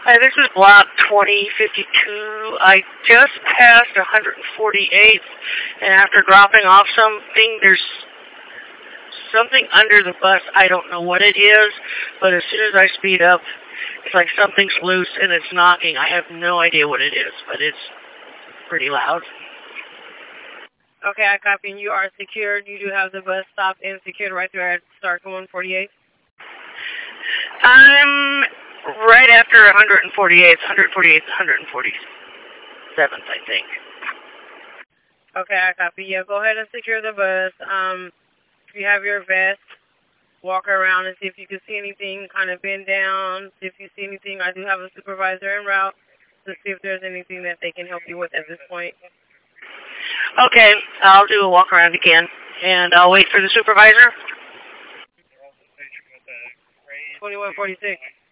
Hi, this is block 2052. I just passed 148th, and after dropping off something, there's something under the bus. I don't know what it is, but as soon as I speed up, it's like something's loose and it's knocking. I have no idea what it is, but it's pretty loud. Okay, I copy, and you are secured. You do have the bus stopped and secured right there at Stark 148. I'm right after 148th, 147th, I think. Okay, I copy. Yeah, go ahead and secure the bus. If you have your vest, walk around and see if you can see anything, kind of bend down. See if you see anything. I do have a supervisor en route to see if there's anything that they can help you with at this point. Okay, I'll do a walk around again, and I'll wait for the supervisor. 2146.